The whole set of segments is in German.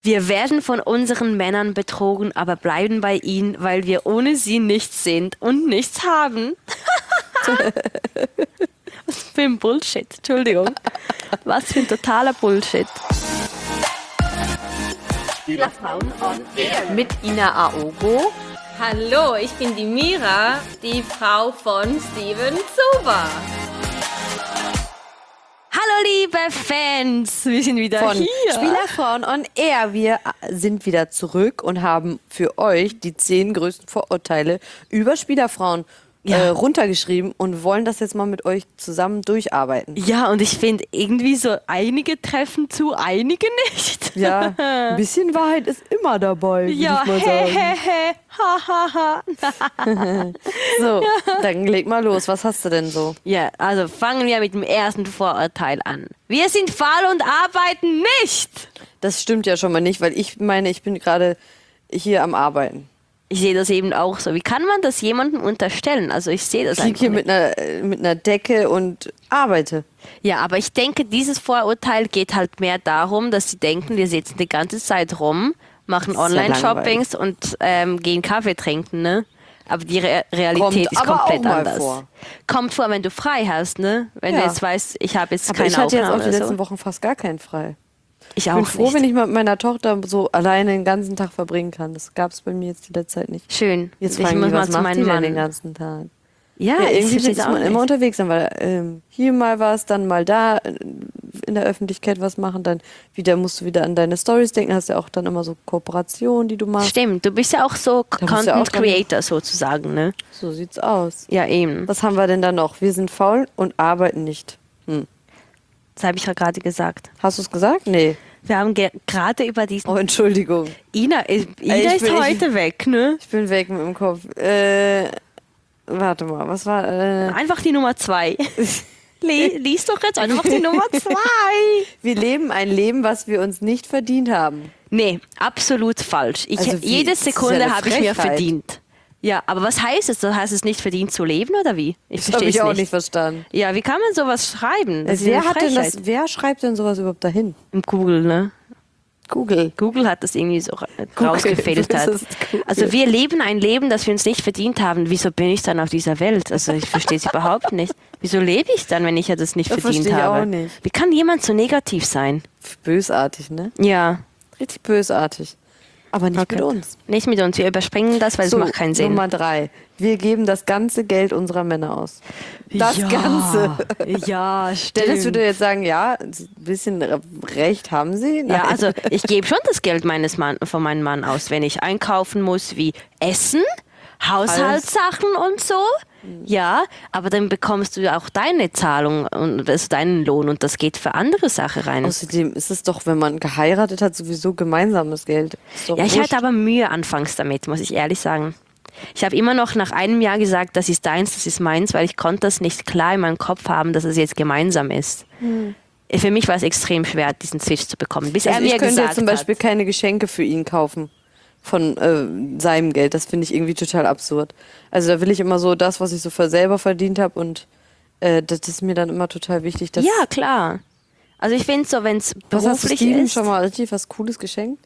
Wir werden von unseren Männern betrogen, aber bleiben bei ihnen, weil wir ohne sie nichts sind und nichts haben. Was für ein Bullshit, Entschuldigung. Was für ein totaler Bullshit. Spielerfrauen on Air mit Ina Aogo. Hallo, ich bin die Mira, die Frau von Steven Zuber. Hallo liebe Fans, wir sind wieder Von hier. Spielerfrauen on Air. Wir sind wieder zurück und haben für euch die 10 größten Vorurteile über Spielerfrauen runtergeschrieben und wollen das jetzt mal mit euch zusammen durcharbeiten. Ja, und ich finde irgendwie so, einige treffen zu, einige nicht. Ja, ein bisschen Wahrheit ist immer dabei, würde Ja, ich mal sagen. ha, ha, ha. So, dann leg mal los. Was hast du denn so? Ja, also fangen wir mit dem ersten Vorurteil an. Wir sind faul und arbeiten nicht. Das stimmt ja schon mal nicht, weil ich meine, ich bin gerade hier am Arbeiten. Ich sehe das eben auch so. Wie kann man das jemandem unterstellen? Also ich sehe das Ich liege einfach hier nicht. mit einer Decke und arbeite. Ja, aber ich denke, dieses Vorurteil geht halt mehr darum, dass sie denken, wir sitzen die ganze Zeit rum, machen Das ist ja Online-Shoppings und gehen Kaffee trinken, ne? Aber die Realität Kommt ist aber komplett auch mal anders. vor. Kommt vor, wenn du frei hast, ne? Wenn du Ja. jetzt weißt, ich habe jetzt Aber keine ich hatte jetzt auch Aufnahme die oder letzten so. Wochen fast gar keinen frei. Ich Ich bin auch froh, nicht. wenn ich mit meiner Tochter so alleine den ganzen Tag verbringen kann. Das gab es bei mir jetzt die letzte Zeit nicht. Schön. Jetzt ich fragen muss die, mal was zu macht meinem die denn den Mann. ganzen Tag? Ja, Ja, ich irgendwie verstehe ist es auch man nicht. immer unterwegs sein, weil hier mal was, dann mal da in der Öffentlichkeit was machen, dann wieder musst du wieder an deine Stories denken, hast ja auch dann immer so Kooperationen, die du machst. Stimmt, du bist ja auch so musst du ja auch Content dran- Creator sozusagen, ne? So sieht's aus. Ja, eben. Was haben wir denn da noch? Wir sind faul und arbeiten nicht. Das habe ich ja gerade gesagt. Hast du es gesagt? Nee. Wir haben gerade über diesen... Oh, Entschuldigung. Ina ist ich bin- heute weg, ne? Ich bin weg mit dem Kopf. Warte mal, was war. Einfach die Nummer 2. Lies doch jetzt einfach die Nummer 2. Wir leben ein Leben, was wir uns nicht verdient haben. Nee, absolut falsch. Also wie? Jede Das ist ja Sekunde eine habe ich mir Frechheit. verdient. Ja, aber was heißt es? Das heißt es nicht verdient zu leben oder wie? Ich Das habe verstehe ich es auch nicht. nicht verstanden. Ja, wie kann man sowas schreiben? Das ist Wer, eine hat denn Frechheit. das, wer schreibt denn sowas überhaupt dahin? Im Google, ne? Google. Google hat das irgendwie so rausgefiltert. Das ist Google. Also wir leben ein Leben, das wir uns nicht verdient haben. Wieso bin ich dann auf dieser Welt? Also ich verstehe es überhaupt nicht. Wieso lebe ich dann, wenn ich ja das nicht Das verdient verstehe ich habe? auch nicht. Wie kann jemand so negativ sein? Bösartig, ne? Ja, Richtig bösartig. Aber nicht Okay. mit uns. nicht mit uns. Wir überspringen das, weil es macht keinen Sinn. Nummer 3. Wir geben das ganze Geld unserer Männer aus. Das ja. Ganze. Ja, Dennis würde jetzt sagen, ja, ein bisschen Recht haben sie. Ja, Nein. also ich gebe schon das Geld von meinem Mann aus, wenn ich einkaufen muss, wie Essen, Haushaltssachen und so. Ja, aber dann bekommst du ja auch deine Zahlung und also deinen Lohn und das geht für andere Sachen rein. Außerdem ist es doch, wenn man geheiratet hat, sowieso gemeinsames Geld. Ist doch Ja, ich wurscht. hatte aber Mühe anfangs damit, muss ich ehrlich sagen. Ich habe immer noch nach einem Jahr gesagt, das ist deins, das ist meins, weil ich konnte das nicht klar in meinem Kopf haben, dass es jetzt gemeinsam ist. Für mich war es extrem schwer, diesen Switch zu bekommen, bis Also er mir ich könnte gesagt jetzt zum Beispiel hat. keine Geschenke für ihn kaufen von seinem Geld. Das finde ich irgendwie total absurd. Also da will ich immer so das, was ich so selber verdient habe und das ist mir dann immer total wichtig. Dass Ja, klar. Also ich finde so, wenn es was hast du beruflich Steven ist, schon mal richtig was Cooles geschenkt?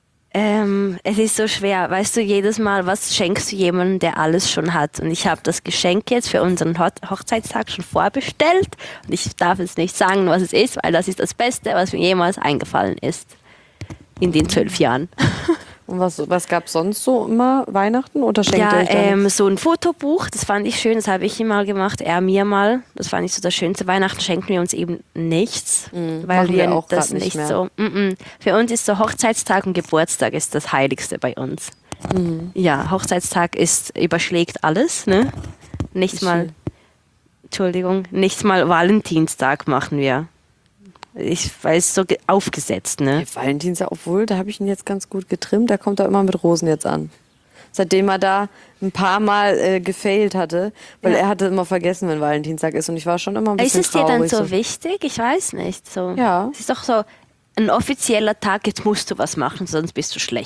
es ist so schwer. Weißt du, jedes Mal, was schenkst du jemandem, der alles schon hat? Und ich habe das Geschenk jetzt für unseren Hochzeitstag schon vorbestellt. Und ich darf jetzt nicht sagen, was es ist, weil das ist das Beste, was mir jemals eingefallen ist. In den 12 Jahren. Und was gab es sonst so immer? Weihnachten oder schenkt ihr euch dann? So ein Fotobuch, das fand ich schön, das habe ich ihm mal gemacht, er mir mal. Das fand ich so das Schönste. Weihnachten schenken wir uns eben nichts, weil machen wir wir auch das grad nicht nicht mehr. so. Für uns ist so Hochzeitstag und Geburtstag ist das Heiligste bei uns. Ja, Hochzeitstag überschlägt alles, ne? Nicht mal, Entschuldigung, nicht mal Valentinstag machen wir. Ich weiß, so aufgesetzt, ne? Ja, Valentinstag, obwohl, da habe ich ihn jetzt ganz gut getrimmt. Da kommt er immer mit Rosen jetzt an. Seitdem er da ein paar Mal gefailt hatte, weil Ja. er hatte immer vergessen, wenn Valentinstag ist. Und ich war schon immer ein Ist bisschen es dir dann traurig. so wichtig? Ich weiß nicht. So. Ja. Es ist doch so ein offizieller Tag, jetzt musst du was machen, sonst bist du schlecht.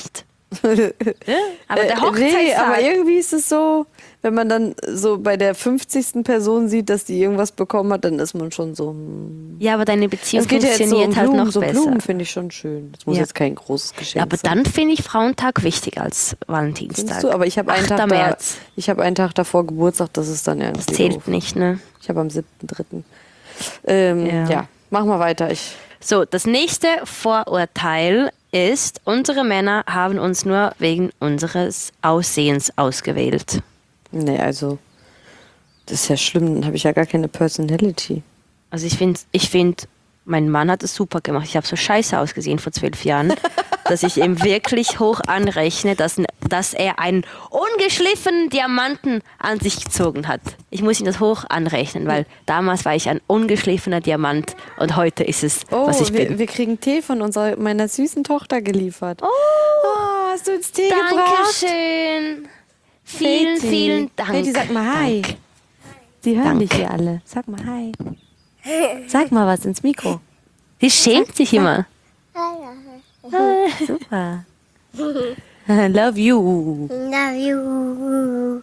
Aber der Nee, Hochzeitstag. aber irgendwie ist es so, wenn man dann so bei der 50. Person sieht, dass die irgendwas bekommen hat, dann ist man schon so. Ja, aber deine Beziehung Es geht ja jetzt so um funktioniert halt Blumen. noch So besser. Blumen finde ich schon schön. Das muss Ja. jetzt kein großes Geschenk Ja, aber sein. dann finde ich Frauentag wichtiger als Valentinstag. Findest du? Aber ich habe einen 8. Tag März. ich habe einen Tag davor Geburtstag, das ist dann irgendwie Das zählt doof. nicht, ne? Ich habe am 7.3. Ja. Ja, mach mal weiter. So, das nächste Vorurteil ist, unsere Männer haben uns nur wegen unseres Aussehens ausgewählt. Nee, also, das ist ja schlimm, dann habe ich ja gar keine Personality. Also ich find, mein Mann hat es super gemacht. Ich habe so scheiße ausgesehen vor 12 Jahren, dass ich ihm wirklich hoch anrechne, dass er einen ungeschliffenen Diamanten an sich gezogen hat. Ich muss ihm das hoch anrechnen, weil damals war ich ein ungeschliffener Diamant und heute ist es, was ich bin. wir kriegen Tee von meiner süßen Tochter geliefert. Oh, hast du uns Tee gebracht? Dankeschön. Vielen, Katie. vielen Dank. Katie, sag mal Hi. Die hören dich hier alle. Sag mal Hi. Sag mal was ins Mikro. Sie schämt sich immer. Super. Love you. Love you.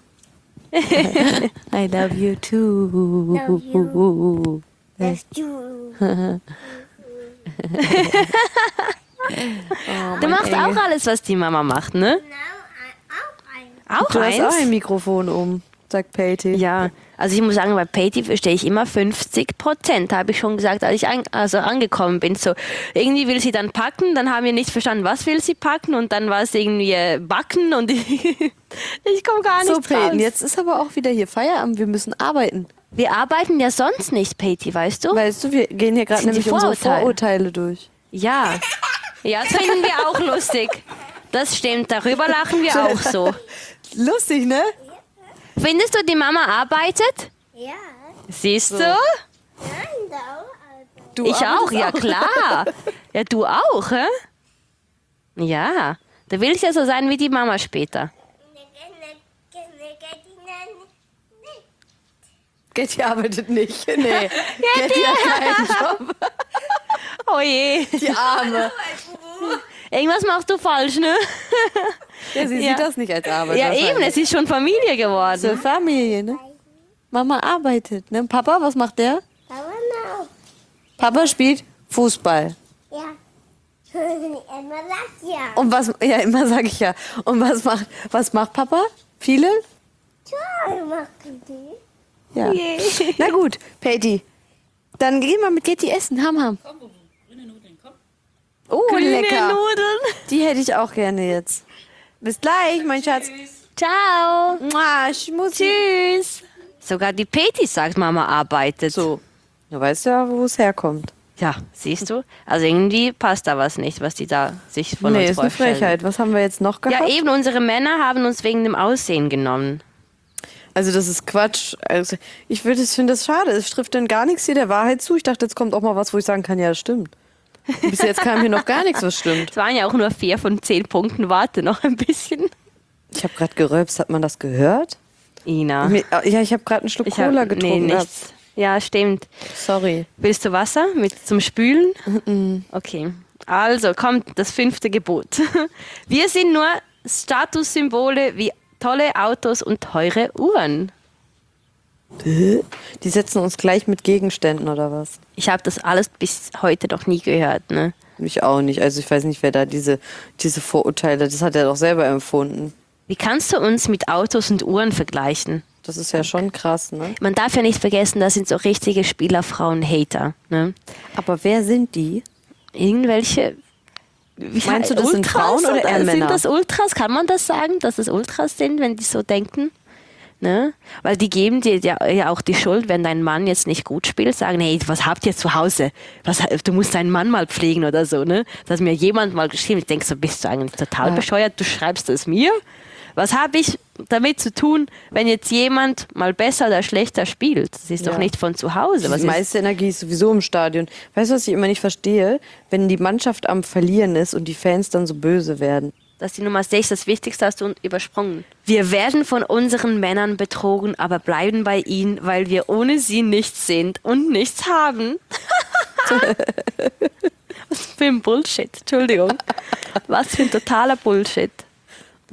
I love you too. Love That's you. Du machst auch alles, was die Mama macht, ne? Auch Du hast eins? auch ein Mikrofon sagt Patty. Ja, also ich muss sagen, bei Patty verstehe ich immer 50%, habe ich schon gesagt, als ich angekommen bin. So, irgendwie will sie dann packen, dann haben wir nicht verstanden, was will sie packen und dann war es irgendwie backen und ich komme gar nicht So, raus. Peyton, jetzt ist aber auch wieder hier Feierabend. Wir müssen arbeiten. Wir arbeiten ja sonst nicht, Patty, weißt du? Weißt du, wir gehen hier gerade sind die nämlich unsere Vorurteile. Vorurteile durch. Ja. Ja, das finden wir auch lustig. Das stimmt, darüber lachen wir auch so. Lustig, ne? Findest du, die Mama arbeitet? Ja. Siehst du? Nein, da. Du Ich auch, arbeitest ja klar. Ja, du auch, hä? Ja, da will ich ja so sein wie die Mama später. Getty arbeitet nicht. Nee. Getty hat keinen Job. Oh je, Die Arme. irgendwas machst du falsch, ne? Ja, sie Ja. sieht das nicht als Arbeit. Ja eben, es ist schon Familie So geworden. Familie, ne? Mama arbeitet, ne? Papa, was macht der? Papa spielt Fußball. Ja. Emma sagt ja. Und was, ja, immer sage ich ja. Und was macht Papa? Viele? Toll machen die. Ja. Na gut, Patty. Dann gehen wir mit Getty essen. Ham. Oh, Grüne lecker. Nudeln. Die hätte ich auch gerne jetzt. Bis gleich, mein Schatz. Ciao. Mua, Schmussi. Tschüss. Sogar die Patty sagt, Mama arbeitet. So. Du weißt ja, wo es herkommt. Ja, siehst du? Also irgendwie passt da was nicht, was die da sich von Nee, uns ist eine vorstellen. Frechheit. Was haben wir jetzt noch gehabt? Ja, eben, unsere Männer haben uns wegen dem Aussehen genommen. Also das ist Quatsch. Also ich finde das schade. Es trifft dann gar nichts hier der Wahrheit zu. Ich dachte, jetzt kommt auch mal was, wo ich sagen kann, ja, das stimmt. Und bis jetzt kam hier noch gar nichts, was stimmt. Es waren ja auch nur 4 von 10 Punkten. Warte noch ein bisschen. Ich habe gerade gerülpst. Hat man das gehört? Ina. Ja, ich habe gerade einen Schluck Ich hab- Cola getrunken. Nee, nichts. Ja, stimmt. Sorry. Willst du Wasser zum Spülen? Okay. Also kommt das 5. Gebot. Wir sind nur Statussymbole wie tolle Autos und teure Uhren. Die setzen uns gleich mit Gegenständen oder was? Ich habe das alles bis heute noch nie gehört. Ne? Ich auch nicht. Also ich weiß nicht, wer da diese Vorurteile, das hat er doch selber empfunden. Wie kannst du uns mit Autos und Uhren vergleichen? Das ist ja schon krass, ne? Man darf ja nicht vergessen, das sind so richtige Spielerfrauen-Hater. Ne? Aber wer sind die? Irgendwelche. Meinst du, das sind Frauen oder eher Männer? Sind das Ultras? Kann man das sagen, dass es Ultras sind, wenn die so denken? Ne? Weil die geben dir ja auch die Schuld, wenn dein Mann jetzt nicht gut spielt, sagen, hey, was habt ihr zu Hause? Du musst deinen Mann mal pflegen oder so. Ne? Das hat mir jemand mal geschrieben. Ich denke so, bist du eigentlich total bescheuert? Du schreibst es mir? Was habe ich damit zu tun, wenn jetzt jemand mal besser oder schlechter spielt? Das ist doch nicht von zu Hause. Die meiste Energie ist sowieso im Stadion. Weißt du, was ich immer nicht verstehe? Wenn die Mannschaft am Verlieren ist und die Fans dann so böse werden. Das ist die Nummer 6, das Wichtigste hast du übersprungen. Wir werden von unseren Männern betrogen, aber bleiben bei ihnen, weil wir ohne sie nichts sind und nichts haben. Was für ein Bullshit, Entschuldigung. Was für ein totaler Bullshit.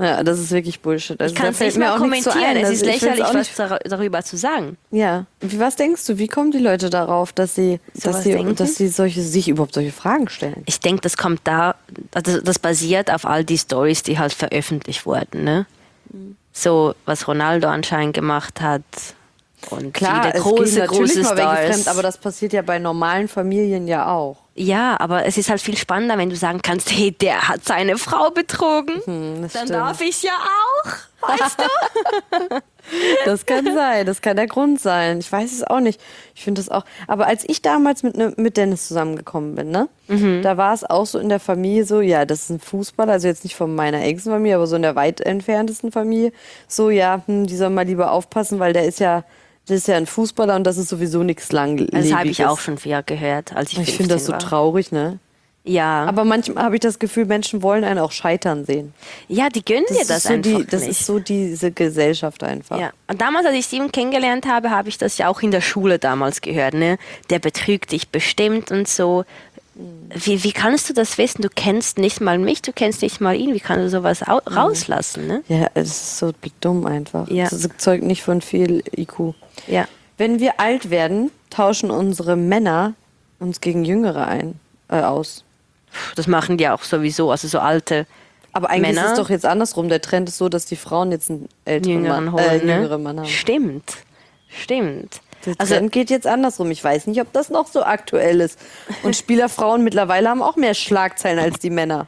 Ja, das ist wirklich Bullshit. Also, Ich kann da es fällt nicht mal auch nichts so kommentieren. ein. Es Also, ist ich will's lächerlich, auch was nicht- darüber zu sagen. Ja. Was denkst du, wie kommen die Leute darauf, dass sie sich überhaupt solche Fragen stellen? Ich denke, das basiert auf all die Stories, die halt veröffentlicht wurden, ne? So, was Ronaldo anscheinend gemacht hat und Klar, viele es große, gehen natürlich große mal welche Stars. fremd, aber das passiert ja bei normalen Familien ja auch. Ja, aber es ist halt viel spannender, wenn du sagen kannst, hey, der hat seine Frau betrogen. Das Dann stimmt. darf ich ja auch, weißt du? Das kann sein, das kann der Grund sein. Ich weiß es auch nicht. Ich finde das auch. Aber als ich damals mit Dennis zusammengekommen bin, ne, da war es auch so in der Familie so, ja, das ist ein Fußballer, also jetzt nicht von meiner engsten Familie, aber so in der weit entferntesten Familie, so, ja, die soll mal lieber aufpassen, weil das ist ja ein Fußballer und das ist sowieso nichts Langlebiges. Das habe ich auch schon viel gehört, als ich 15 Ich finde das so war. traurig, ne? Ja, Aber manchmal habe ich das Gefühl, Menschen wollen einen auch scheitern sehen. ja, die gönnen dir das einfach Das nicht. ist so diese Gesellschaft einfach. Ja, und damals, als ich Steven kennengelernt habe, habe ich das ja auch in der Schule damals gehört, ne? Der betrügt dich bestimmt und so. Wie kannst du das wissen? Du kennst nicht mal mich, du kennst nicht mal ihn. Wie kannst du sowas rauslassen, ne? Ja, es ist so dumm einfach. Ja. Das zeugt nicht von viel IQ. Ja. Wenn wir alt werden, tauschen unsere Männer uns gegen Jüngere aus. Das machen die auch sowieso, also so alte Aber eigentlich Männer. ist es doch jetzt andersrum. Der Trend ist so, dass die Frauen jetzt einen Jüngeren holen, ne? jüngeren Mann haben. Stimmt. Der Also Trend geht jetzt andersrum. Ich weiß nicht, ob das noch so aktuell ist. Und Spielerfrauen mittlerweile haben auch mehr Schlagzeilen als die Männer.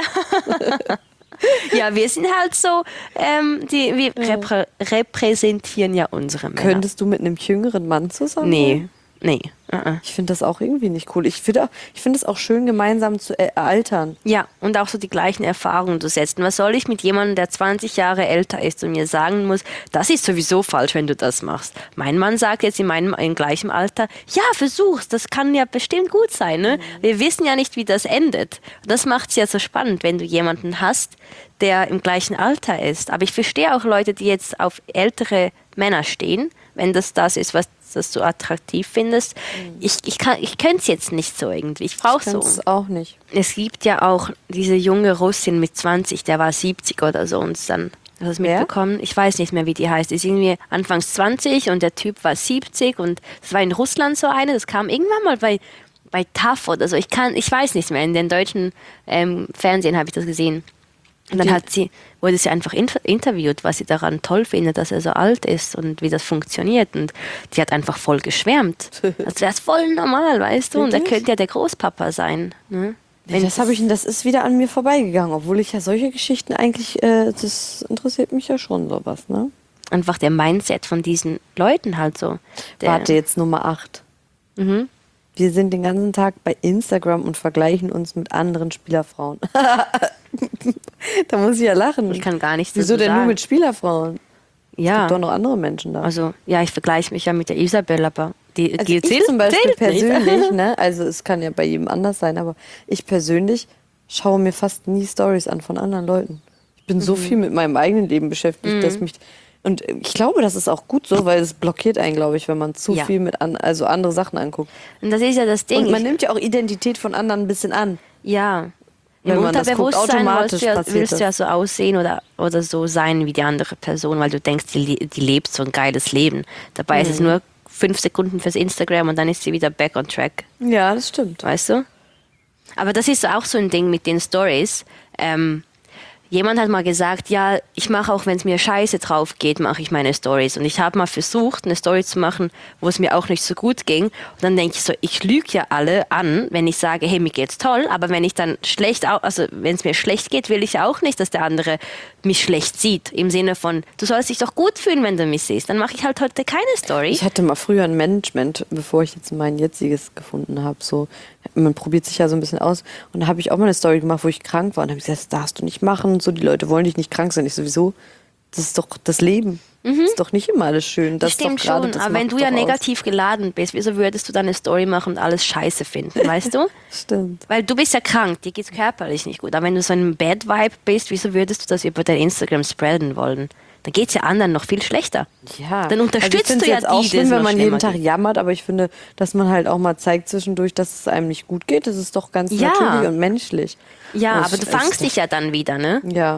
ja, wir sind halt so, wir repräsentieren ja unsere Männer. Könntest du mit einem jüngeren Mann zusammen sein? Nee. Ich finde das auch irgendwie nicht cool. Ich finde es auch schön, gemeinsam zu altern. Ja, und auch so die gleichen Erfahrungen zu setzen. Was soll ich mit jemandem, der 20 Jahre älter ist und mir sagen muss, das ist sowieso falsch, wenn du das machst. Mein Mann sagt jetzt im gleichen Alter, ja, versuch's, das kann ja bestimmt gut sein. Ne? Wir wissen ja nicht, wie das endet. Das macht's ja so spannend, wenn du jemanden hast, der im gleichen Alter ist. Aber ich verstehe auch Leute, die jetzt auf ältere Männer stehen, wenn das ist, was du attraktiv findest. Ich könnte es jetzt nicht so irgendwie. Ich brauche so. Das auch nicht. Es gibt ja auch diese junge Russin mit 20, der war 70 oder so und dann hast du es Wer? mitbekommen? Ich weiß nicht mehr, wie die heißt. Die ist irgendwie anfangs 20 und der Typ war 70 und das war in Russland so eine. Das kam irgendwann mal bei TAF oder so. Ich weiß nicht mehr. In den deutschen Fernsehen habe ich das gesehen. Und dann wurde sie einfach interviewt, was sie daran toll findet, dass er so alt ist und wie das funktioniert. Und die hat einfach voll geschwärmt. Als wäre es voll normal, weißt du? Und er Wirklich? könnte ja der Großpapa sein. Ne? Das ist wieder an mir vorbeigegangen, obwohl ich ja solche Geschichten eigentlich, das interessiert mich ja schon sowas, ne? Einfach der Mindset von diesen Leuten halt so. Warte, jetzt Nummer 8. Wir sind den ganzen Tag bei Instagram und vergleichen uns mit anderen Spielerfrauen. Da muss ich ja lachen. Ich kann gar nichts Wieso dazu denn nur sagen. mit Spielerfrauen? Es Ja, gibt doch noch andere Menschen da. also ja, ich vergleiche mich ja mit der Isabel, aber die Also gilt ich zum Beispiel zählt nicht. persönlich, ne, also es kann ja bei jedem anders sein, aber ich persönlich schaue mir fast nie Stories an von anderen Leuten. Ich bin so viel mit meinem eigenen Leben beschäftigt, dass mich und ich glaube, das ist auch gut so, weil es blockiert einen, glaube ich, wenn man zu Ja. viel also andere Sachen anguckt. Und das ist ja das Ding. Und man nimmt ja auch Identität von anderen ein bisschen an. Ja. Wenn Im man das guckt, Unterbewusstsein automatisch passiert willst du ja so aussehen oder so sein wie die andere Person, weil du denkst, die lebt so ein geiles Leben. Dabei ist es nur 5 Sekunden fürs Instagram und dann ist sie wieder back on track. Ja, das stimmt. Weißt du? Aber das ist auch so ein Ding mit den Stories. Jemand hat mal gesagt, ja, ich mache auch, wenn es mir scheiße drauf geht, mache ich meine Stories. Und ich habe mal versucht, eine Story zu machen, wo es mir auch nicht so gut ging. Und dann denke ich so, ich lüge ja alle an, wenn ich sage, hey, mir geht's toll. Aber wenn ich dann wenn es mir schlecht geht, will ich auch nicht, dass der andere mich schlecht sieht. Im Sinne von, du sollst dich doch gut fühlen, wenn du mich siehst. Dann mache ich halt heute keine Story. Ich hatte mal früher ein Management, bevor ich jetzt mein jetziges gefunden habe. So, man probiert sich ja so ein bisschen aus. Und da habe ich auch mal eine Story gemacht, wo ich krank war. Und habe ich gesagt, das darfst du nicht machen. Und so, die Leute wollen dich nicht krank sein. Ich sowieso, das ist doch das Leben. Das ist doch nicht immer alles schön. Das Stimmt ist doch gerade, schon, das aber wenn macht du ja doch aus. negativ geladen bist, wieso würdest du dann eine Story machen und alles scheiße finden, weißt du? Stimmt. Weil du bist ja krank, dir geht's körperlich nicht gut. Aber wenn du so ein Bad Vibe bist, wieso würdest du das über dein Instagram spreaden wollen? Dann geht's ja anderen noch viel schlechter. Ja. Dann unterstützt also ich du ja jetzt auch die, schlimm, denen es wenn noch man jeden schlimmer Tag geht. jammert, aber ich finde, dass man halt auch mal zeigt zwischendurch, dass es einem nicht gut geht. Das ist doch ganz Ja. natürlich und menschlich. Ja, Und aber du es- fangst dich ja dann wieder, ne? Ja.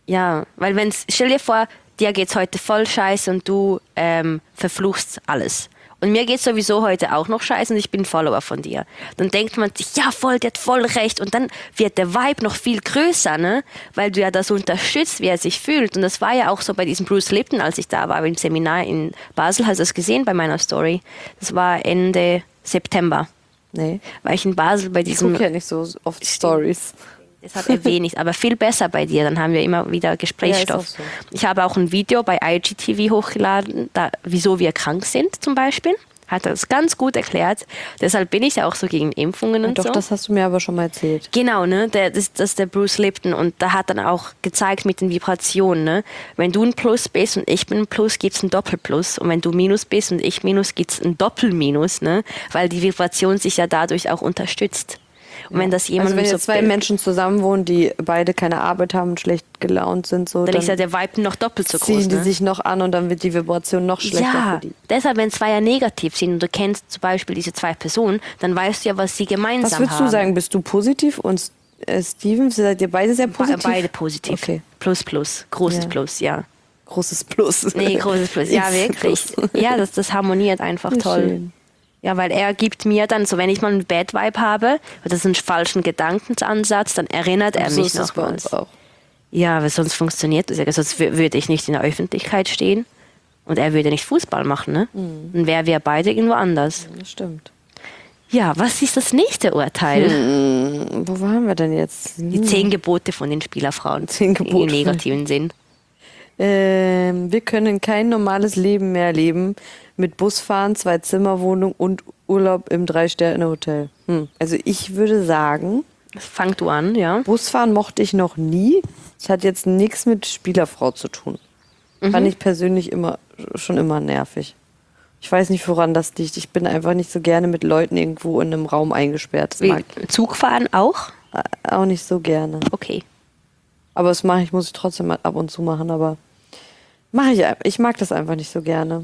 Ja, weil stell dir vor, dir geht's heute voll scheiße und du verfluchst alles. Und mir geht's sowieso heute auch noch scheiße und ich bin Follower von dir. Dann denkt man sich, ja voll, der hat voll recht. Und dann wird der Vibe noch viel größer, ne? Weil du ja das unterstützt, wie er sich fühlt. Und das war ja auch so bei diesem Bruce Lipton, als ich da war im Seminar in Basel. Hast du das gesehen bei meiner Story? Das war Ende September. Nee. War ich in Basel bei Ich diesem... gucke ja nicht so oft Stories. Deshalb erwähne ich aber viel besser bei dir. Dann haben wir immer wieder Gesprächsstoff. Ja, ist auch so. Ich habe auch ein Video bei IGTV hochgeladen, wieso wir krank sind zum Beispiel. Hat das ganz gut erklärt. Deshalb bin ich ja auch so gegen Impfungen und Doch, so. das hast du mir aber schon mal erzählt. Genau, ne? Das ist der Bruce Lipton und da hat dann auch gezeigt mit den Vibrationen, ne? Wenn du ein Plus bist und ich bin ein Plus, gibt's ein Doppelplus. Und wenn du Minus bist und ich Minus, gibt's ein Doppelminus, ne? Weil die Vibration sich ja dadurch auch unterstützt. Und wenn das jemand Also wenn so jetzt zwei Menschen zusammenwohnen, die beide keine Arbeit haben und schlecht gelaunt sind, so, dann dann ist ja der Vibe noch doppelt so ziehen groß. die Ne? sich noch an und dann wird die Vibration noch schlechter Ja, für die. deshalb, wenn zwei ja negativ sind und du kennst zum Beispiel diese zwei Personen, dann weißt du ja, was sie gemeinsam haben. Was würdest du sagen? Bist du positiv und Steven, seid ihr beide sehr positiv? Beide positiv. Okay. Plus, plus. Großes Ja. Plus, ja. Großes Plus. Nee, großes Plus. Ja, X wirklich. Plus. Ja, das harmoniert einfach toll. Schön. Ja, weil er gibt mir dann, so wenn ich mal einen Bad Vibe habe, oder so einen falschen Gedankensansatz, dann erinnert er So mich ist es bei uns nochmals. auch. Ja, weil sonst funktioniert das ja. Sonst würde ich nicht in der Öffentlichkeit stehen und er würde nicht Fußball machen, ne? Dann wären wir beide irgendwo anders. Das stimmt. Ja, was ist das nächste Urteil? Wo waren wir denn jetzt? Die 10 Gebote von den Spielerfrauen. 10 Gebote. Im negativen Sinn. Wir können kein normales Leben mehr leben mit Busfahren, 2-Zimmer-Wohnung und Urlaub im 3-Sterne-Hotel. Also ich würde sagen, Fang du an, ja. Busfahren mochte ich noch nie. Es hat jetzt nichts mit Spielerfrau zu tun. Fand ich persönlich schon immer nervig. Ich weiß nicht, woran das liegt. Ich bin einfach nicht so gerne mit Leuten irgendwo in einem Raum eingesperrt. Das mag Zugfahren auch? ich auch nicht so gerne. Okay. Aber das muss ich trotzdem mal ab und zu machen. Aber ich mag das einfach nicht so gerne.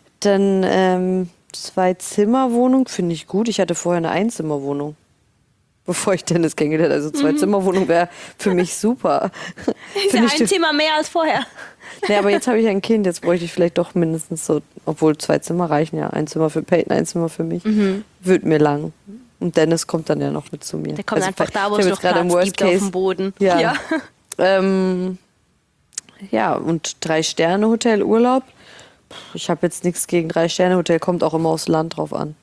Dann 2-Zimmer-Wohnung finde ich gut. Ich hatte vorher eine Einzimmerwohnung, bevor ich Dennis kennengelernt habe. Also 2-Zimmer-Wohnung wäre für mich super. Ist ja ein Zimmer mehr als vorher. Nee, aber jetzt habe ich ein Kind. Jetzt bräuchte ich vielleicht doch mindestens so, obwohl 2 Zimmer reichen ja. Ein Zimmer für Peyton, ein Zimmer für mich. Wird mir lang. Und Dennis kommt dann ja noch mit zu mir. Der kommt einfach da, wo ich es hab noch jetzt gerade im Platz Worst gibt auf Case- dem Boden. Ja. Ja, und 3-Sterne-Hotel Urlaub. Ich habe jetzt nichts gegen 3-Sterne-Hotel, kommt auch immer aufs Land drauf an.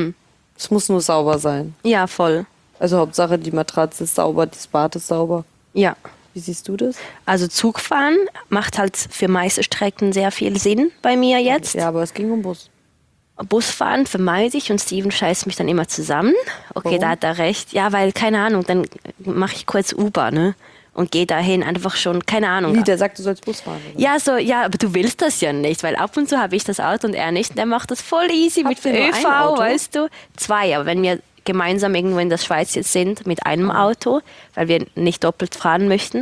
Es muss nur sauber sein. Ja, voll. Also Hauptsache, die Matratze ist sauber, das Bad ist sauber. Ja. Wie siehst du das? Also Zugfahren macht halt für meiste Strecken sehr viel Sinn bei mir jetzt. Ja, aber es ging um Bus. Busfahren vermeide ich und Steven scheißt mich dann immer zusammen. Okay, Warum? da hat er recht. Ja, weil, keine Ahnung, dann mache ich kurz Uber, ne? Und gehe dahin einfach schon, keine Ahnung. Wie, der sagt, du sollst Bus fahren, oder? Ja, aber du willst das ja nicht, weil ab und zu habe ich das Auto und er nicht. Und er macht das voll easy Habt mit ihr nur ÖV, ein Auto? weißt du. 2, aber wenn wir gemeinsam irgendwo in der Schweiz jetzt sind mit einem Auto, weil wir nicht doppelt fahren möchten,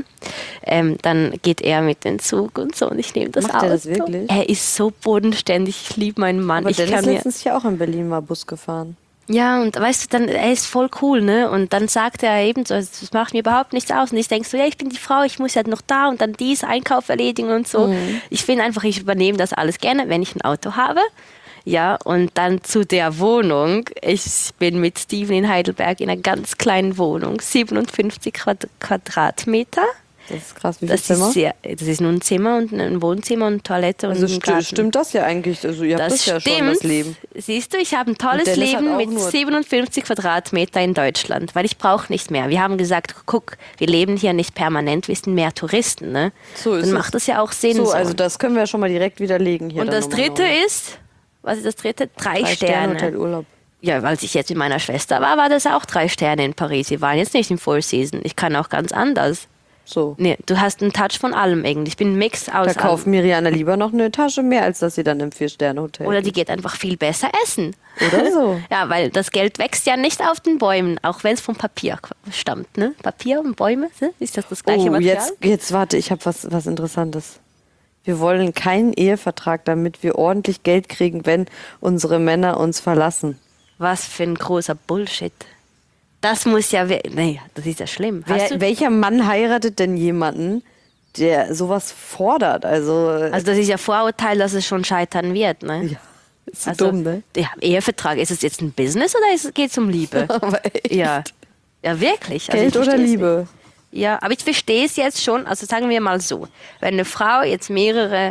dann geht er mit dem Zug und so und ich nehme das Macht Auto. er das wirklich? Er ist so bodenständig, ich liebe meinen Mann. Aber Ich Dennis kann mir, letztens ja auch in Berlin mal Bus gefahren. ja, und weißt du, dann, er ist voll cool, ne? Und dann sagt er eben so, das macht mir überhaupt nichts aus. Und ich denke so, ja, ich bin die Frau, ich muss ja noch da und dann dies Einkauf erledigen und so. Ich finde einfach, ich übernehme das alles gerne, wenn ich ein Auto habe. Ja, und dann zu der Wohnung. Ich bin mit Steven in Heidelberg in einer ganz kleinen Wohnung, 57 Quadratmeter. Das ist krass, wie viel Zimmer? Das ist nur ein Zimmer und ein Wohnzimmer und Toilette und Also ein Garten. stimmt das ja eigentlich? Also ihr habt das ja schon, das Leben. Siehst du, ich habe ein tolles Dennis hat Leben auch mit nur- 57 Quadratmeter in Deutschland, weil ich brauche nicht mehr. Wir haben gesagt, guck, wir leben hier nicht permanent, wir sind mehr Touristen, ne? So ist Dann es. macht das ja auch Sinn. So, also das können wir ja schon mal direkt widerlegen hier. und dann das Nummer dritte 9. ist, was ist das dritte? 3 3-Sterne-Hotel Sterne. Urlaub. Ja, als ich jetzt mit meiner Schwester war, war das auch 3 Sterne in Paris. Wir waren jetzt nicht im Four Season. Ich kann auch ganz anders. So. Nee, du hast einen Touch von allem irgendwie. Ich bin ein Mix aus Da kauft allem. Miriana lieber noch eine Tasche mehr, als dass sie dann im 4-Sterne-Hotel Oder die geht einfach viel besser essen. Oder so. Ja, weil das Geld wächst ja nicht auf den Bäumen, auch wenn es vom Papier stammt, ne? Papier und Bäume, ne? Ist das gleiche Oh, Material? jetzt warte, ich habe was Interessantes. Wir wollen keinen Ehevertrag, damit wir ordentlich Geld kriegen, wenn unsere Männer uns verlassen. Was für ein großer Bullshit. Das muss ja, nee, das ist ja schlimm. Hast du? Welcher Mann heiratet denn jemanden, der sowas fordert. Also das ist ja Vorurteil, dass es schon scheitern wird, ne? ja, ist so dumm, ne? Ja, Ehevertrag, ist es jetzt ein Business oder geht es um Liebe? Aber echt. Ja, ja wirklich. Also Geld ich oder versteh's Liebe? nicht. Ja, aber ich verstehe es jetzt schon, also sagen wir mal so, wenn eine Frau jetzt mehrere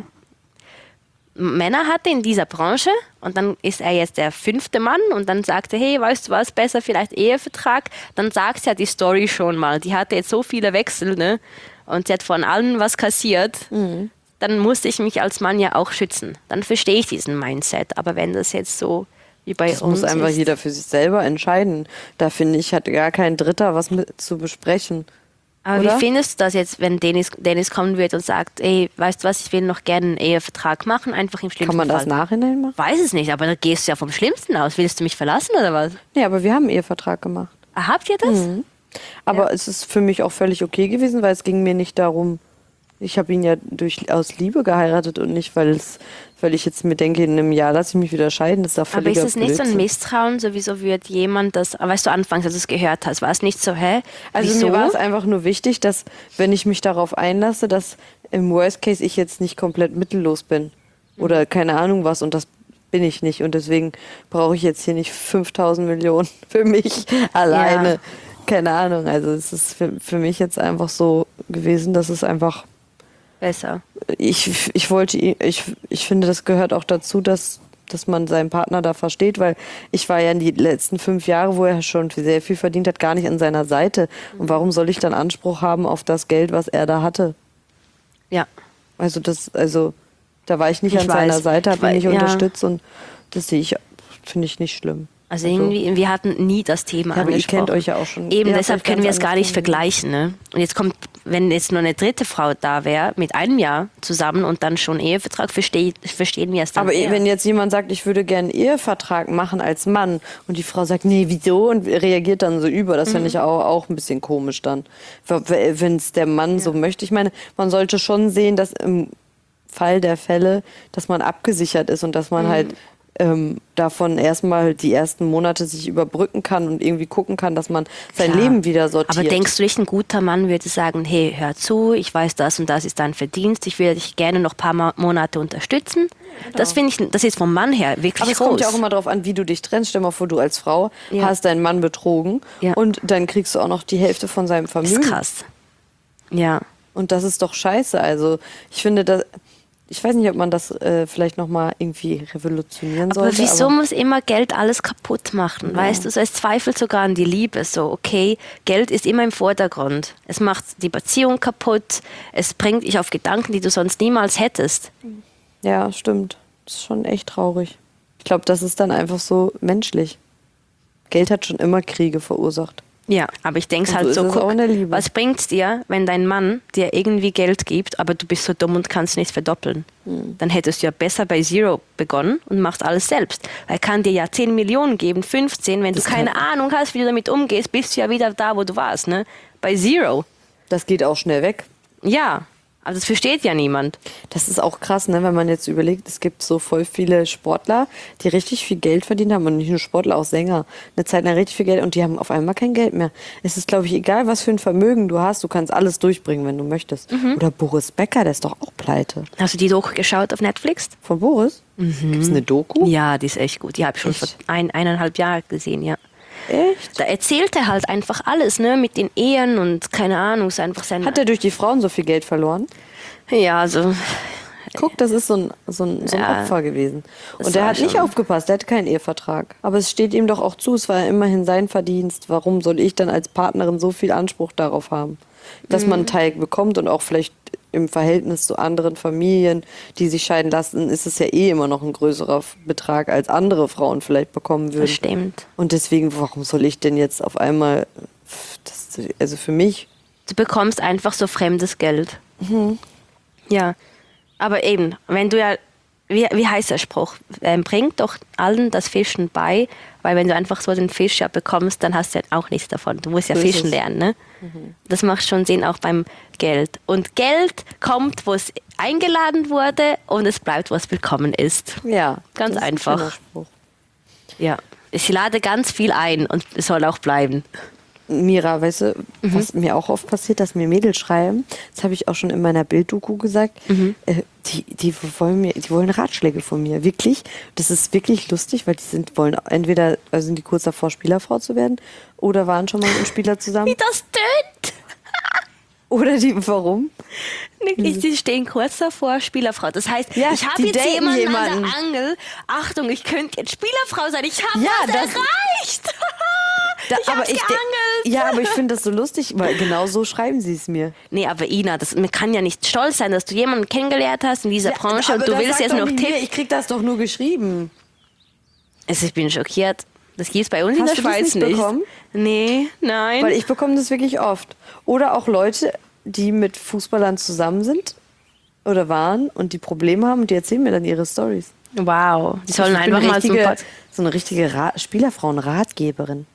Männer hatte in dieser Branche und dann ist er jetzt der 5. Mann und dann sagt er, hey, weißt du was, besser vielleicht Ehevertrag, dann sagt ja die Story schon mal, die hatte jetzt so viele Wechsel, ne? Und sie hat von allen was kassiert, dann muss ich mich als Mann ja auch schützen. Dann verstehe ich diesen Mindset, aber wenn das jetzt so wie bei Das uns muss einfach ist, jeder für sich selber entscheiden. Da finde ich, hat gar kein Dritter was mit zu besprechen. aber oder? wie findest du das jetzt, wenn Dennis kommen wird und sagt, ey, weißt du was, ich will noch gerne einen Ehevertrag machen, einfach im schlimmsten Kann man das Fall. nachhinein machen? Weiß es nicht, aber da gehst du ja vom Schlimmsten aus. Willst du mich verlassen oder was? Nee, aber wir haben einen Ehevertrag gemacht. Ah, habt ihr das? Aber es ist für mich auch völlig okay gewesen, weil es ging mir nicht darum, ich habe ihn ja aus Liebe geheiratet und nicht, weil ich jetzt mir denke, in einem Jahr lasse ich mich wieder scheiden. Das ist doch Aber völliger ist es nicht so ein Blödsinn. Misstrauen, sowieso wird jemand das, weißt du, anfangs, als du es gehört hast, war es nicht so, hä? Also Wieso? mir war es einfach nur wichtig, dass, wenn ich mich darauf einlasse, dass im Worst Case ich jetzt nicht komplett mittellos bin. Oder keine Ahnung was, und das bin ich nicht. Und deswegen brauche ich jetzt hier nicht 5.000 Millionen für mich alleine. Ja. Keine Ahnung, also es ist für mich jetzt einfach so gewesen, dass es einfach, Besser. ich finde, das gehört auch dazu, dass man seinen Partner da versteht, weil ich war ja in die letzten 5 Jahre, wo er schon sehr viel verdient hat, gar nicht an seiner Seite. Und warum soll ich dann Anspruch haben auf das Geld, was er da hatte? Ja. Also da war ich nicht Ich an seiner weiß. Seite, habe ihn nicht Ja. unterstützt und das finde ich nicht schlimm. Also irgendwie, wir hatten nie das Thema Ja, aber ihr angesprochen. kennt euch ja auch schon. Eben, Ihr habt deshalb euch können ganz wir es gar nicht anders vergleichen. Ne? Und jetzt kommt, wenn jetzt nur eine dritte Frau da wäre, mit einem Jahr zusammen und dann schon Ehevertrag, verstehen wir es dann Aber eher. wenn jetzt jemand sagt, ich würde gerne einen Ehevertrag machen als Mann und die Frau sagt, nee, wieso? Und reagiert dann so über, das finde ich auch ein bisschen komisch dann. Wenn es der Mann so möchte. Ich meine, man sollte schon sehen, dass im Fall der Fälle, dass man abgesichert ist und dass man halt davon erstmal die ersten Monate sich überbrücken kann und irgendwie gucken kann, dass man sein Klar. Leben wieder sortiert. Aber denkst du nicht, ein guter Mann würde sagen, hey, hör zu, ich weiß, das und das ist dein Verdienst, ich würde dich gerne noch ein paar Monate unterstützen? Das finde ich, das ist vom Mann her wirklich Aber es groß. kommt ja auch immer darauf an, wie du dich trennst. Stell dir mal vor, du als Frau Ja. hast deinen Mann betrogen Ja. und dann kriegst du auch noch die Hälfte von seinem Das Vermögen. ist krass. Ja. Und das ist doch scheiße. Also ich finde, ich weiß nicht, ob man das vielleicht nochmal irgendwie revolutionieren Aber sollte. wieso muss immer Geld alles kaputt machen? Weißt du, so, es zweifelt sogar an die Liebe. So, okay, Geld ist immer im Vordergrund. Es macht die Beziehung kaputt. Es bringt dich auf Gedanken, die du sonst niemals hättest. Ja, stimmt. Das ist schon echt traurig. Ich glaube, das ist dann einfach so menschlich. Geld hat schon immer Kriege verursacht. Ja, aber ich denke Und halt so so, ist es auch guck, in der Liebe. was bringt's dir, wenn dein Mann dir irgendwie Geld gibt, aber du bist so dumm und kannst nichts verdoppeln? Dann hättest du ja besser bei Zero begonnen und machst alles selbst. Er kann dir ja 10 Millionen geben, 15, wenn du keine Ahnung hast, wie du damit umgehst, bist du ja wieder da, wo du warst, ne? Bei Zero. Das geht auch schnell weg. Ja, aber das versteht ja niemand. Das ist auch krass, ne, wenn man jetzt überlegt, es gibt so voll viele Sportler, die richtig viel Geld verdient haben und nicht nur Sportler, auch Sänger. Eine Zeit lang richtig viel Geld und die haben auf einmal kein Geld mehr. Es ist, glaube ich, egal, was für ein Vermögen du hast, du kannst alles durchbringen, wenn du möchtest. Oder Boris Becker, der ist doch auch pleite. Hast du die Doku geschaut auf Netflix? Von Boris? Gibt's eine Doku? Ja, die ist echt gut. Die habe ich schon vor Echt? 1,5 Jahren gesehen, ja. Echt? Da erzählt er halt einfach alles, ne, mit den Ehen und keine Ahnung, ist einfach sein... Hat er durch die Frauen so viel Geld verloren? Ja, also... Guck, das ist so ein Ja, Opfer gewesen. das Und der war hat nicht schon- aufgepasst, der hatte keinen Ehevertrag. Aber es steht ihm doch auch zu, es war ja immerhin sein Verdienst. Warum soll ich dann als Partnerin so viel Anspruch darauf haben? Dass man einen Teil bekommt und auch vielleicht im Verhältnis zu anderen Familien, die sich scheiden lassen, ist es ja eh immer noch ein größerer Betrag, als andere Frauen vielleicht bekommen würden. Das stimmt. Und deswegen, warum soll ich denn jetzt auf einmal, also für mich, Du bekommst einfach so fremdes Geld. Ja, aber eben, wenn du ja, wie heißt der Spruch? Bringt doch allen das Fischen bei, weil wenn du einfach so den Fisch ja bekommst, dann hast du ja auch nichts davon. Du musst ja So ist fischen es. lernen, ne? Das macht schon Sinn auch beim Geld. Und Geld kommt, wo es eingeladen wurde und es bleibt, wo es willkommen ist. ja. Ganz das ist ein einfach. schöner Spruch. Ja. Ich lade ganz viel ein und es soll auch bleiben. Mira, weißt du, was mir auch oft passiert, dass mir Mädels schreiben, das habe ich auch schon in meiner Bilddoku gesagt, die wollen Ratschläge von mir, wirklich. Das ist wirklich lustig, weil wollen entweder, also sind die kurz davor, Spielerfrau zu werden oder waren schon mal mit einem Spieler zusammen. Wie das tönt! Oder warum? Die stehen kurz davor, Spielerfrau. Das heißt, Ja, ich habe die jetzt daten jemanden an jemanden. der Angel. Achtung, ich könnte jetzt Spielerfrau sein. Ich habe Ja, was das- erreicht. Ich hab's geangelt. Ja, aber ich finde das so lustig, weil genau so schreiben sie es mir. Nee, aber Ina, man kann ja nicht stolz sein, dass du jemanden kennengelernt hast in dieser Branche und du willst jetzt noch Tipps. Ich krieg das doch nur geschrieben. Also ich bin schockiert. Das gibt's bei uns in Hast der du das Schweiz nicht nicht. bekommen? Nee, nein. Weil ich bekomme das wirklich oft. Oder auch Leute, die mit Fußballern zusammen sind oder waren und die Probleme haben und die erzählen mir dann ihre Stories. Wow. Die sollen Ich bin einfach mal so eine richtige Spielerfrauen-Ratgeberin.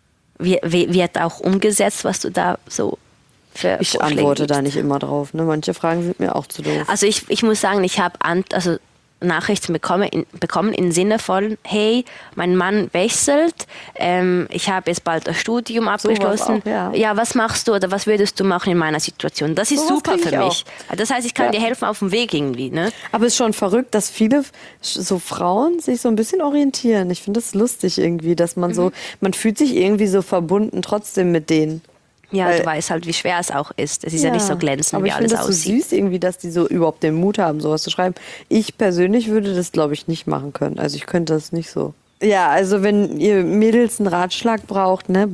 Wird auch umgesetzt, was du da so für Ich Vorschläge antworte gibst? da nicht immer drauf. Ne? Manche Fragen sind mir auch zu doof. Also ich muss sagen, ich habe Nachrichten bekommen im Sinne von, hey, mein Mann wechselt, ich habe jetzt bald das Studium abgeschlossen. auch, ja. Was machst du oder was würdest du machen in meiner Situation? Das ist Sowas super krieg für ich mich. Das heißt, ich kann Ja. dir helfen auf dem Weg irgendwie, ne? Aber es ist schon verrückt, dass viele so Frauen sich so ein bisschen orientieren. Ich finde das lustig irgendwie, dass man man fühlt sich irgendwie so verbunden trotzdem mit denen. Ja, Weil- du weißt halt, wie schwer es auch ist. Es ist ja nicht so glänzend, aber wie ich alles finde das aussieht. so süß irgendwie, dass die so überhaupt den Mut haben, sowas zu schreiben. Ich persönlich würde das, glaube ich, nicht machen können. Also ich könnte das nicht so. Ja, also wenn ihr Mädels einen Ratschlag braucht, ne,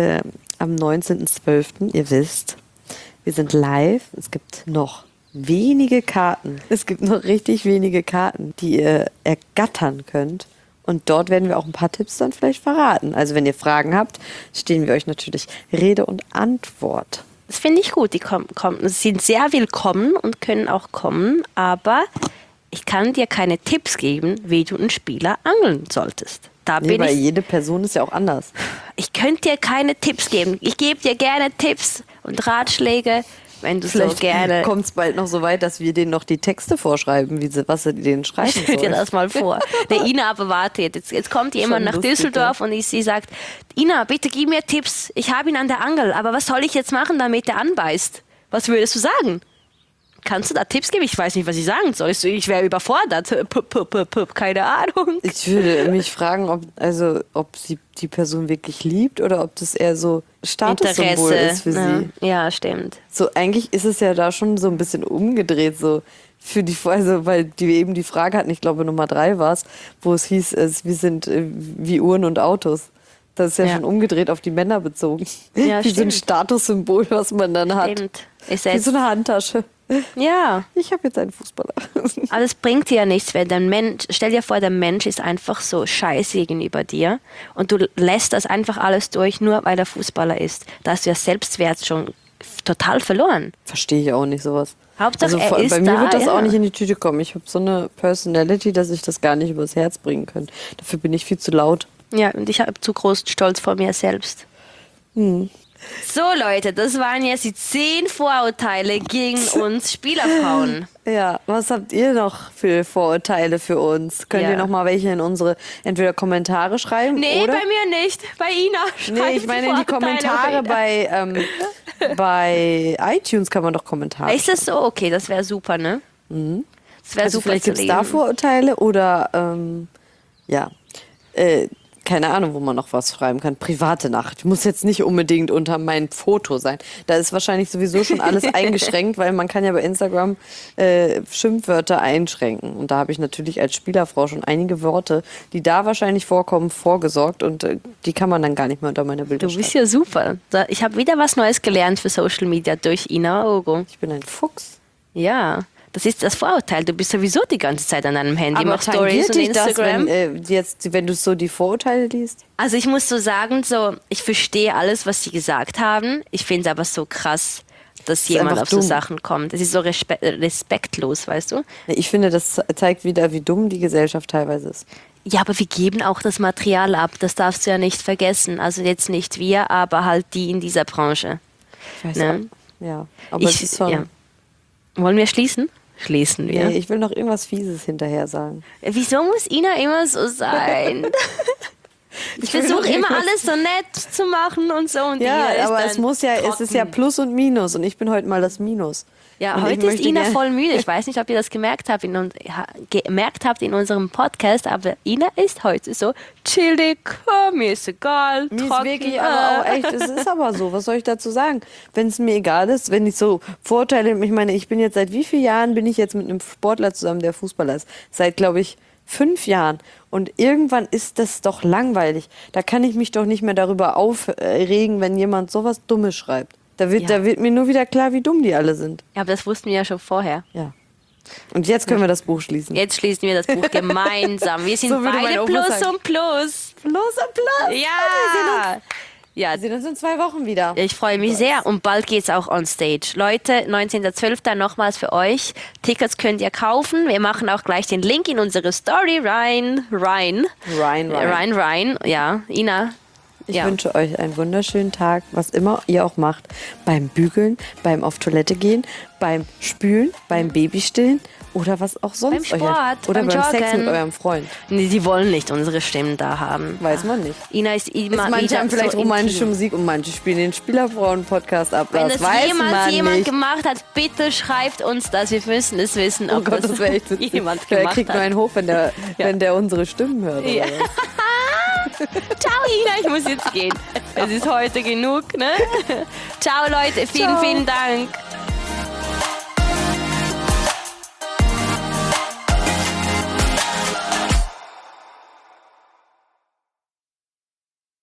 am 19.12., ihr wisst, wir sind live. Es gibt noch wenige Karten. Es gibt noch richtig wenige Karten, die ihr ergattern könnt. Und dort werden wir auch ein paar Tipps dann vielleicht verraten. Also wenn ihr Fragen habt, stehen wir euch natürlich Rede und Antwort. Das finde ich gut. Die sind sehr willkommen und können auch kommen, aber ich kann dir keine Tipps geben, wie du einen Spieler angeln solltest. Da Nee, bin weil ich. jede Person ist ja auch anders. Ich könnte dir keine Tipps geben. Ich gebe dir gerne Tipps und Ratschläge, wenn du so Vielleicht gerne. kommt es bald noch so weit, dass wir denen noch die Texte vorschreiben, was sie denen schreiben Stell dir sollen. das mal vor. Der Ina aber wartet. Jetzt kommt jemand Schon nach lustig, Düsseldorf und sie sagt, Ina, bitte gib mir Tipps. Ich habe ihn an der Angel, aber was soll ich jetzt machen, damit er anbeißt? Was würdest du sagen? Kannst du da Tipps geben? Ich weiß nicht, was ich sagen soll. Ich wäre überfordert. Keine Ahnung. Ich würde mich fragen, ob sie die Person wirklich liebt oder ob das eher so Statussymbol ist für sie. Ja, stimmt. So, eigentlich ist es ja da schon so ein bisschen umgedreht, so für die, also, weil die eben die Frage hatten, ich glaube Nummer 3 war es, wo es hieß, wir sind wie Uhren und Autos. Das ist ja, Ja. schon umgedreht auf die Männer bezogen. Ja, wie so ein stimmt. Statussymbol, was man dann hat. Stimmt. Ist Wie jetzt, so eine Handtasche. ja, Ich habe jetzt einen Fußballer. aber es bringt dir ja nichts, wenn der Mensch, stell dir vor, der Mensch ist einfach so scheiße gegenüber dir und du lässt das einfach alles durch, nur weil er Fußballer ist. Da hast du ja Selbstwert schon total verloren. Verstehe ich auch nicht sowas. Hauptsache, er ist bei mir da, wird das ja. auch nicht in die Tüte kommen. Ich habe so eine Personality, dass ich das gar nicht übers Herz bringen kann. Dafür bin ich viel zu laut. Ja, und ich habe zu großen Stolz vor mir selbst. So Leute, das waren jetzt die 10 Vorurteile gegen uns Spielerfrauen. Ja, was habt ihr noch für Vorurteile für uns? Könnt Ja. ihr noch mal welche in unsere entweder Kommentare schreiben Nee, oder bei mir nicht. Bei Ina. nee, Schreibt ich meine in die Vorurteile Kommentare bei iTunes kann man doch Kommentare. Ist das so? Okay, das wäre super, ne? Das wäre Also super vielleicht zu gibt es da lesen. Vorurteile oder keine Ahnung, wo man noch was schreiben kann. Private Nachricht. Muss jetzt nicht unbedingt unter mein Foto sein. Da ist wahrscheinlich sowieso schon alles eingeschränkt, weil man kann ja bei Instagram Schimpfwörter einschränken. Und da habe ich natürlich als Spielerfrau schon einige Worte, die da wahrscheinlich vorkommen, vorgesorgt. Und die kann man dann gar nicht mehr unter meiner Bilder Du bist schreiben. ja super. Ich habe wieder was Neues gelernt für Social Media durch Ina Ogo. Ich bin ein Fuchs. Ja, das ist das Vorurteil. Du bist sowieso die ganze Zeit an deinem Handy, machst Stories tangiert und dich das, Instagram. wenn du so die Vorurteile liest? Also ich muss so sagen, ich verstehe alles, was sie gesagt haben. Ich finde es aber so krass, dass jemand einfach auf so dumm. Sachen kommt. Es ist so respektlos, weißt du? Ich finde, das zeigt wieder, wie dumm die Gesellschaft teilweise ist. Ja, aber wir geben auch das Material ab. Das darfst du ja nicht vergessen. Also jetzt nicht wir, aber halt die in dieser Branche. Ich weiß Ne? auch. Ja, aber es ist schon... ja. Wollen wir schließen? Schließen wir. Nee, ich will noch irgendwas Fieses hinterher sagen. Wieso muss Ina immer so sein? Ich versuche immer alles so nett zu machen und so. Und Ja, Ina ist aber dann es muss ja, es ist ja trocken. Plus und Minus und ich bin heute mal das Minus. Ja, Und ich heute ist möchte Ina gern- voll müde. Ich weiß nicht, ob ihr das gemerkt habt in unserem Podcast, aber Ina ist heute so chillig, mir ist egal, Mir ist trocken. wirklich aber auch echt, es ist aber so, was soll ich dazu sagen? Wenn es mir egal ist, wenn ich so Vorurteile, ich meine, ich bin jetzt seit wie vielen Jahren bin ich jetzt mit einem Sportler zusammen, der Fußballer ist? Seit, glaube ich, 5 Jahren. Und irgendwann ist das doch langweilig. Da kann ich mich doch nicht mehr darüber aufregen, wenn jemand sowas Dummes schreibt. Da wird mir nur wieder klar, wie dumm die alle sind. Ja, aber das wussten wir ja schon vorher. Ja. Und jetzt können wir das Buch schließen. Jetzt schließen wir das Buch gemeinsam. Wir sind So würde mein beide Opa Plus sagen. und Plus. Plus und Plus. Ja. Ja, Wir sehen uns in 2 Wochen wieder. ich freue mich sehr und bald geht's auch on stage. Leute, 19.12. nochmals für euch. Tickets könnt ihr kaufen. Wir machen auch gleich den Link in unsere Story rein. Rein. Ja, Ina. Ich Ja. wünsche euch einen wunderschönen Tag, was immer ihr auch macht. Beim Bügeln, beim auf Toilette gehen, beim Spülen, beim Babystillen oder was auch sonst. Beim Sport, oder beim beim Sex Joggen. mit eurem Freund. Nee, die wollen nicht unsere Stimmen da haben. Weiß man nicht. Ina ist immer Manche wieder haben vielleicht so romantische intim. Musik und manche spielen den Spielerfrauen-Podcast ab. Wenn das das weiß jemals man jemand nicht. gemacht hat, bitte schreift uns das. Wir müssen es wissen, Oh ob Gott, das wäre echt witzig. jemand Der gemacht kriegt nur hat. einen hoch, wenn der unsere Stimmen hört. Ja. Oder was? Ciao, Ina, ich muss jetzt gehen. Es ist heute genug, ne? Ciao, Leute. Vielen, Ciao. vielen Dank.